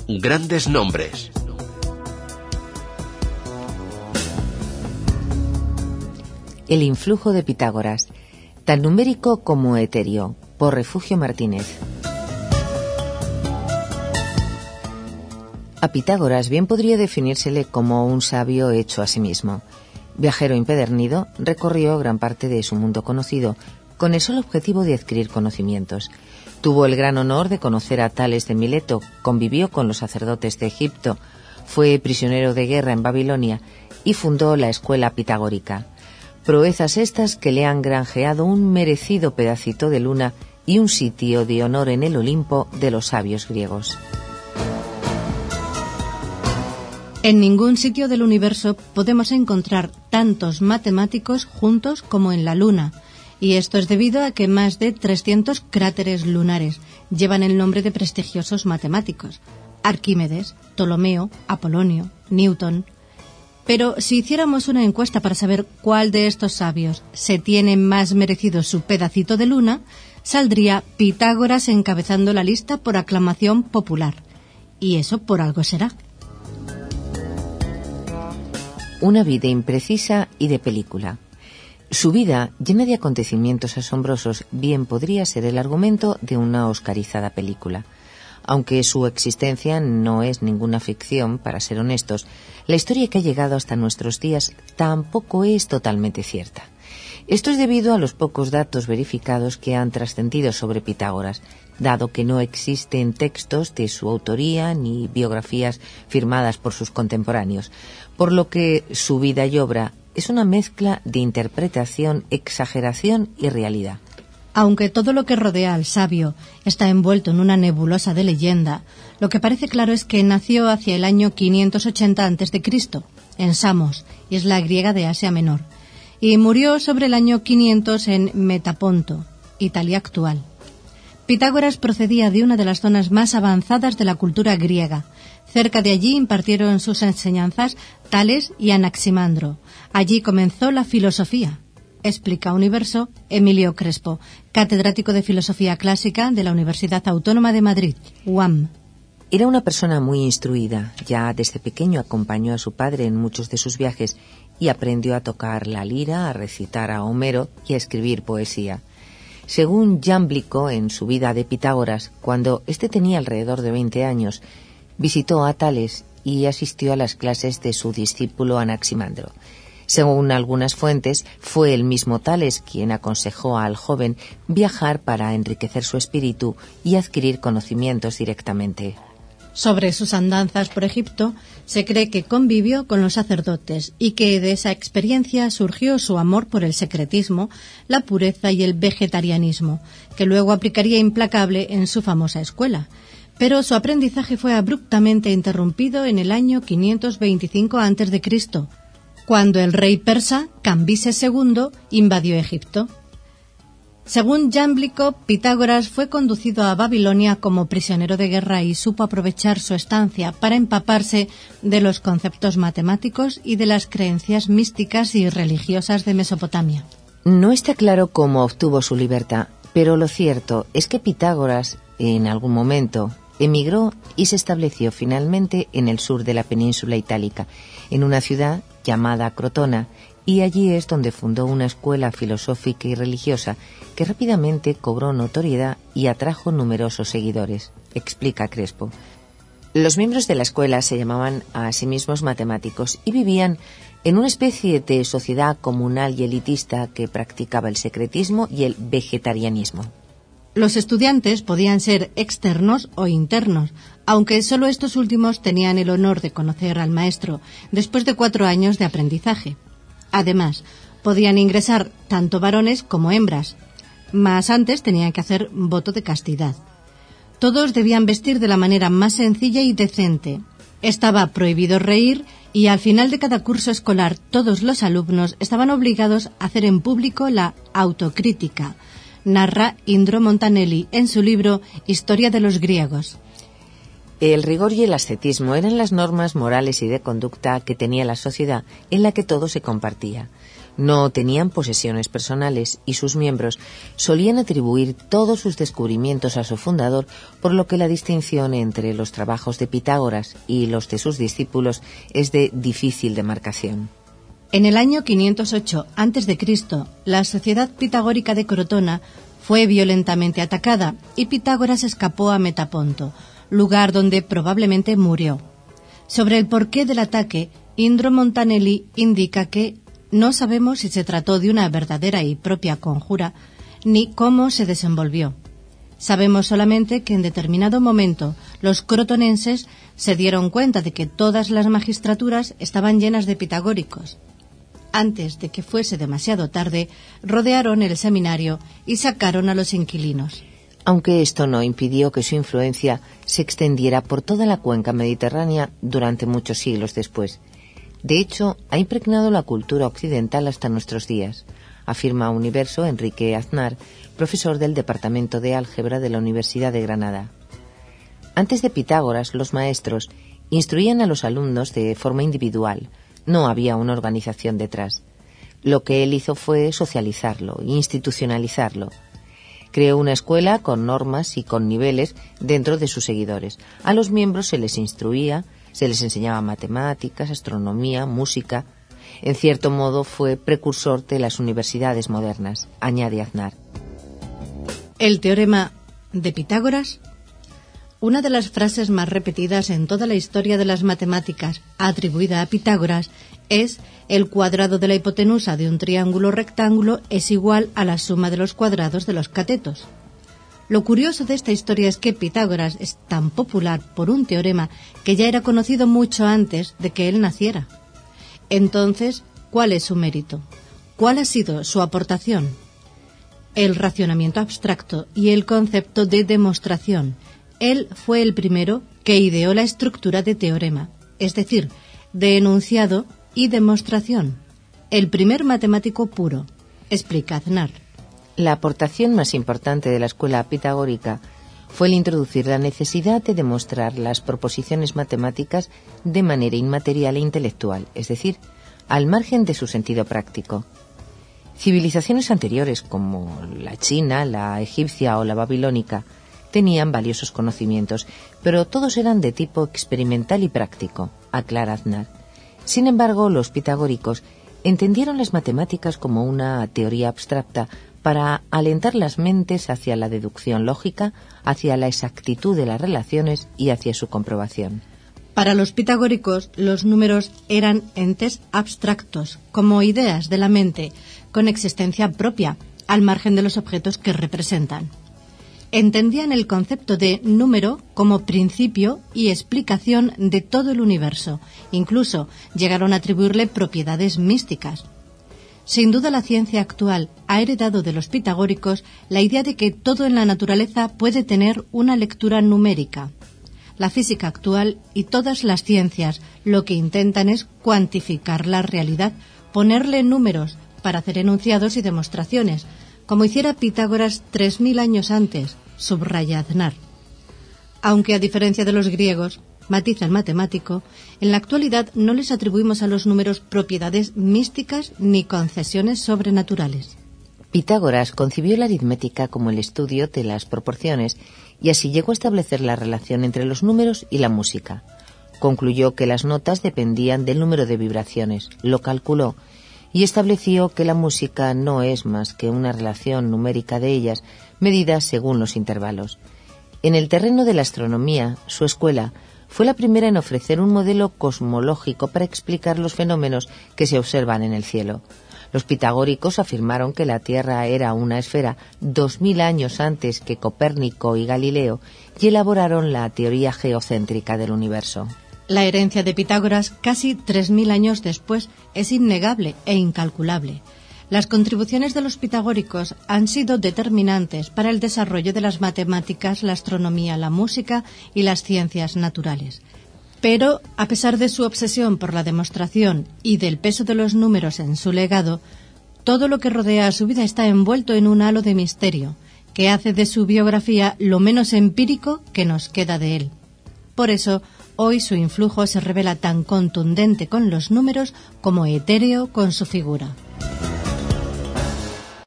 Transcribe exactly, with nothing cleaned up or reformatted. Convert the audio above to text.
Grandes nombres. El influjo de Pitágoras, tan numérico como etéreo, por Refugio Martínez. A Pitágoras bien podría definírsele como un sabio hecho a sí mismo. Viajero impedernido, recorrió gran parte de su mundo conocido con el solo objetivo de adquirir conocimientos. Tuvo el gran honor de conocer a Tales de Mileto, convivió con los sacerdotes de Egipto, fue prisionero de guerra en Babilonia y fundó la escuela pitagórica. Proezas estas que le han granjeado un merecido pedacito de luna y un sitio de honor en el Olimpo de los sabios griegos. En ningún sitio del universo podemos encontrar tantos matemáticos juntos como en la Luna, y esto es debido a que más de trescientos cráteres lunares llevan el nombre de prestigiosos matemáticos: Arquímedes, Ptolomeo, Apolonio, Newton. Pero si hiciéramos una encuesta para saber cuál de estos sabios se tiene más merecido su pedacito de luna, saldría Pitágoras encabezando la lista por aclamación popular. Y eso por algo será. Una vida imprecisa y de película. Su vida, llena de acontecimientos asombrosos, bien podría ser el argumento de una oscarizada película. Aunque su existencia no es ninguna ficción, para ser honestos, la historia que ha llegado hasta nuestros días tampoco es totalmente cierta. Esto es debido a los pocos datos verificados que han trascendido sobre Pitágoras, dado que no existen textos de su autoría ni biografías firmadas por sus contemporáneos, por lo que su vida y obra es una mezcla de interpretación, exageración y realidad. Aunque todo lo que rodea al sabio está envuelto en una nebulosa de leyenda, lo que parece claro es que nació hacia el año quinientos ochenta antes de Cristo, en Samos, isla griega de Asia Menor, y murió sobre el año quinientos en Metaponto, Italia actual. Pitágoras procedía de una de las zonas más avanzadas de la cultura griega. Cerca de allí impartieron sus enseñanzas Tales y Anaximandro. Allí comenzó la filosofía, explica Universo Emilio Crespo, catedrático de Filosofía Clásica de la Universidad Autónoma de Madrid, U A M. Era una persona muy instruida. Ya desde pequeño acompañó a su padre en muchos de sus viajes y aprendió a tocar la lira, a recitar a Homero y a escribir poesía. Según Jámblico, en su vida de Pitágoras, cuando éste tenía alrededor de veinte años, visitó a Tales y asistió a las clases de su discípulo Anaximandro. Según algunas fuentes, fue el mismo Tales quien aconsejó al joven viajar para enriquecer su espíritu y adquirir conocimientos directamente. Sobre sus andanzas por Egipto, se cree que convivió con los sacerdotes y que de esa experiencia surgió su amor por el secretismo, la pureza y el vegetarianismo, que luego aplicaría implacable en su famosa escuela. Pero su aprendizaje fue abruptamente interrumpido en el año quinientos veinticinco antes de Cristo, cuando el rey persa Cambises segundo invadió Egipto. Según Jámblico, Pitágoras fue conducido a Babilonia como prisionero de guerra y supo aprovechar su estancia para empaparse de los conceptos matemáticos y de las creencias místicas y religiosas de Mesopotamia. No está claro cómo obtuvo su libertad, pero lo cierto es que Pitágoras, en algún momento, emigró y se estableció finalmente en el sur de la península itálica, en una ciudad llamada Crotona, y allí es donde fundó una escuela filosófica y religiosa que rápidamente cobró notoriedad y atrajo numerosos seguidores, explica Crespo. Los miembros de la escuela se llamaban a sí mismos matemáticos y vivían en una especie de sociedad comunal y elitista que practicaba el secretismo y el vegetarianismo. Los estudiantes podían ser externos o internos, aunque solo estos últimos tenían el honor de conocer al maestro después de cuatro años de aprendizaje. Además, podían ingresar tanto varones como hembras, mas antes tenían que hacer voto de castidad. Todos debían vestir de la manera más sencilla y decente. Estaba prohibido reír y al final de cada curso escolar todos los alumnos estaban obligados a hacer en público la autocrítica, narra Indro Montanelli en su libro Historia de los griegos. El rigor y el ascetismo eran las normas morales y de conducta que tenía la sociedad en la que todo se compartía. No tenían posesiones personales y sus miembros solían atribuir todos sus descubrimientos a su fundador, por lo que la distinción entre los trabajos de Pitágoras y los de sus discípulos es de difícil demarcación. En el año quinientos ocho antes de Cristo, la sociedad pitagórica de Crotona fue violentamente atacada y Pitágoras escapó a Metaponto, lugar donde probablemente murió. Sobre el porqué del ataque, Indro Montanelli indica que no sabemos si se trató de una verdadera y propia conjura, ni cómo se desenvolvió. Sabemos solamente que en determinado momento los crotonenses se dieron cuenta de que todas las magistraturas estaban llenas de pitagóricos. Antes de que fuese demasiado tarde, rodearon el seminario y sacaron a los inquilinos. Aunque esto no impidió que su influencia se extendiera por toda la cuenca mediterránea durante muchos siglos después. De hecho, ha impregnado la cultura occidental hasta nuestros días, afirma Universo Enrique Aznar, profesor del Departamento de Álgebra de la Universidad de Granada. Antes de Pitágoras, los maestros instruían a los alumnos de forma individual. No había una organización detrás. Lo que él hizo fue socializarlo, institucionalizarlo. Creó una escuela con normas y con niveles dentro de sus seguidores. A los miembros se les instruía, se les enseñaba matemáticas, astronomía, música. En cierto modo fue precursor de las universidades modernas, añade Aznar. El teorema de Pitágoras. Una de las frases más repetidas en toda la historia de las matemáticas atribuida a Pitágoras es: el cuadrado de la hipotenusa de un triángulo rectángulo es igual a la suma de los cuadrados de los catetos. Lo curioso de esta historia es que Pitágoras es tan popular por un teorema que ya era conocido mucho antes de que él naciera. Entonces, ¿cuál es su mérito? ¿Cuál ha sido su aportación? El racionamiento abstracto y el concepto de demostración. Él fue el primero que ideó la estructura de teorema, es decir, de enunciado y demostración. El primer matemático puro, explica Aznar. La aportación más importante de la escuela pitagórica fue el introducir la necesidad de demostrar las proposiciones matemáticas de manera inmaterial e intelectual, es decir, al margen de su sentido práctico. Civilizaciones anteriores, como la china, la egipcia o la babilónica, tenían valiosos conocimientos, pero todos eran de tipo experimental y práctico, aclara Aznar. Sin embargo, los pitagóricos entendieron las matemáticas como una teoría abstracta para alentar las mentes hacia la deducción lógica, hacia la exactitud de las relaciones y hacia su comprobación. Para los pitagóricos, los números eran entes abstractos, como ideas de la mente, con existencia propia, al margen de los objetos que representan. Entendían el concepto de número como principio y explicación de todo el universo. Incluso llegaron a atribuirle propiedades místicas. Sin duda, la ciencia actual ha heredado de los pitagóricos la idea de que todo en la naturaleza puede tener una lectura numérica. La física actual y todas las ciencias lo que intentan es cuantificar la realidad, ponerle números para hacer enunciados y demostraciones, como hiciera Pitágoras tres mil años antes, subraya Aznar. Aunque, a diferencia de los griegos, matiza el matemático, en la actualidad no les atribuimos a los números propiedades místicas ni concesiones sobrenaturales. Pitágoras concibió la aritmética como el estudio de las proporciones y así llegó a establecer la relación entre los números y la música. Concluyó que las notas dependían del número de vibraciones, lo calculó y estableció que la música no es más que una relación numérica de ellas, medida según los intervalos. En el terreno de la astronomía, su escuela fue la primera en ofrecer un modelo cosmológico para explicar los fenómenos que se observan en el cielo. Los pitagóricos afirmaron que la Tierra era una esfera dos mil años antes que Copérnico y Galileo y elaboraron la teoría geocéntrica del universo. La herencia de Pitágoras, casi tres mil años después, es innegable e incalculable. Las contribuciones de los pitagóricos han sido determinantes para el desarrollo de las matemáticas, la astronomía, la música y las ciencias naturales. Pero, a pesar de su obsesión por la demostración y del peso de los números en su legado, todo lo que rodea a su vida está envuelto en un halo de misterio, que hace de su biografía lo menos empírico que nos queda de él. Por eso, hoy su influjo se revela tan contundente con los números como etéreo con su figura. Thank you.